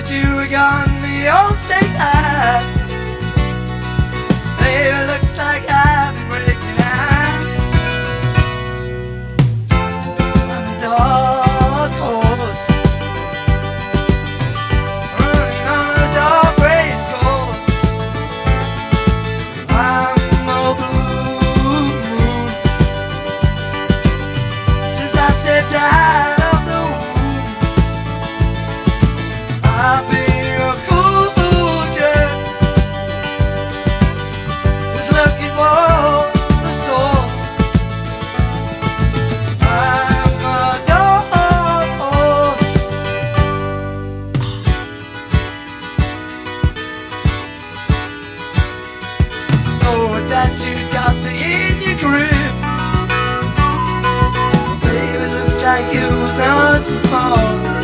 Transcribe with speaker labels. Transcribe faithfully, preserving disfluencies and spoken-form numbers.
Speaker 1: you were gone, the old state high. Baby, looks like I've been breaking out. I'm a dark horse, running on a dark race course. I'm a blue moon since I stepped out of the womb. I've been a cool jet who's looking for the source. I'm a dark horse. Oh, that you got me in your grip. Baby, looks like it was not so small.